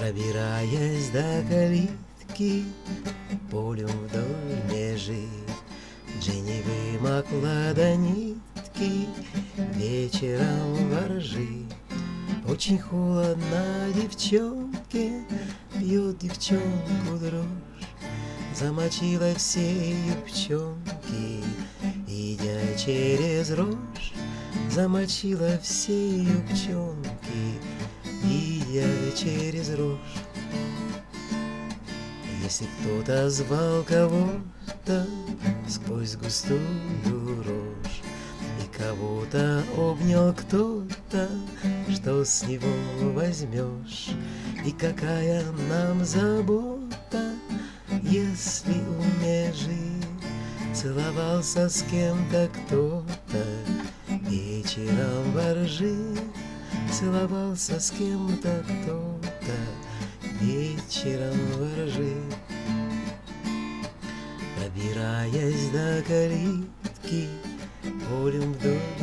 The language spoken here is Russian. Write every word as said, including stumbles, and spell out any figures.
Пробираясь до калитки, полем вдоль межи, Дженни вымокла до нитки вечером во ржи. Очень холодно девчонке, бьет девчонку дрожь, замочила все юбчонки, идя через рожь, замочила все юбчонки, идя через рожь. Если кто-то звал кого-то сквозь густую рожь, и кого-то обнял кто-то, что с него возьмешь? И какая нам забота, если у межи целовался с кем-то кто-то вечером во ржи, целовался с кем-то кто-то вечером во ржи. Пробираясь до калитки, полем вдоль